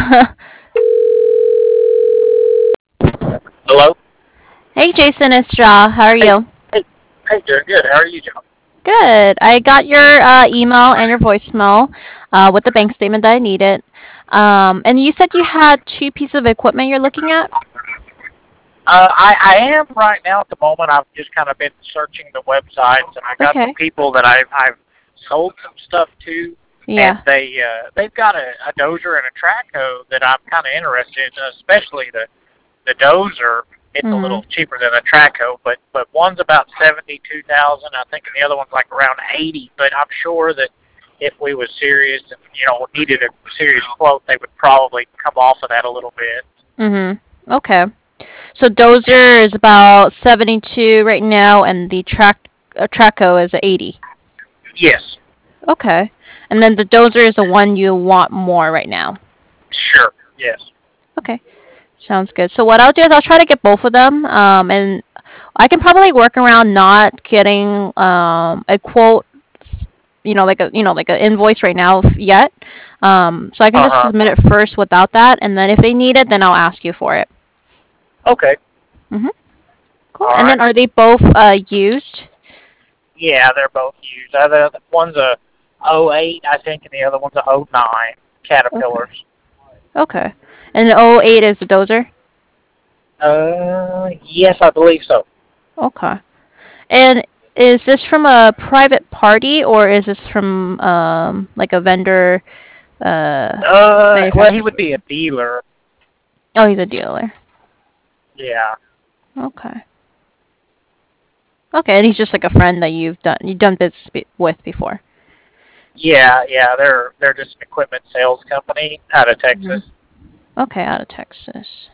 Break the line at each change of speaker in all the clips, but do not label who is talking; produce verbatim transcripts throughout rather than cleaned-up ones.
Hello?
Hey, Jason, it's Ja. How are
Hey,
you?
hey, hey, doing good. How are you, Joe?
Good. I got your uh, email and your voicemail uh, with the bank statement that I needed. Um, and you said you had two pieces of equipment you're looking at?
Uh, I, I am right now at the moment. I've just kind of been searching the websites, and I got some
Okay.
people that I've, I've sold some stuff to, and
Yeah.
they uh, they've got a, a dozer and a Traco that I'm kind of interested in, especially the the dozer. It's a
Mhm.
little cheaper than a Traco, but but one's about seventy two thousand, I think, and the other one's like around eighty. But I'm sure that if we was serious and you know needed a serious quote, they would probably come off of that a little bit.
Mhm. Okay. So Dozer is about seventy-two right now, and the track uh, Traco is eighty.
Yes,
Okay. And then the Dozer is the one you want more right now.
sure, yes.
Okay. Sounds good. So what I'll do is I'll try to get both of them, um, and I can probably work around not getting um, a quote, you know, like a you know like an invoice right now yet. Um, so I can
Uh
just
huh.
submit it first without that, and then if they need it, then I'll ask you for it.
Okay.
Mhm. Cool.
All
And then
right.
are they both uh, used?
Yeah, they're both used. Uh, the, one's a oh 08, I think, and the other one's a oh nine
Okay.
Caterpillars.
Okay. And the oh eight is the Dozer.
Uh, yes, I believe so.
Okay. And is this from a private party or is this from um, like a vendor uh,
Uh, well, he
manufacturer?
would be a dealer.
Oh, he's a dealer.
Yeah.
Okay. Okay, and he's just like a friend that you've done you've done business be- with before.
Yeah, yeah, they're they're just an equipment sales company out of
Hmm.
Texas.
Okay, out of Texas.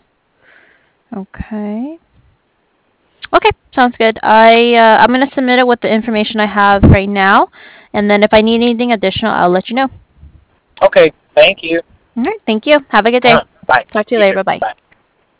Okay. Okay, sounds good. I uh, I'm gonna submit it with the information I have right now, and then if I need anything additional, I'll let you know.
Okay, thank you.
All right. Thank you. Have a good day.
Uh, bye.
Talk to you
You
later.
too.
Bye bye.
Bye.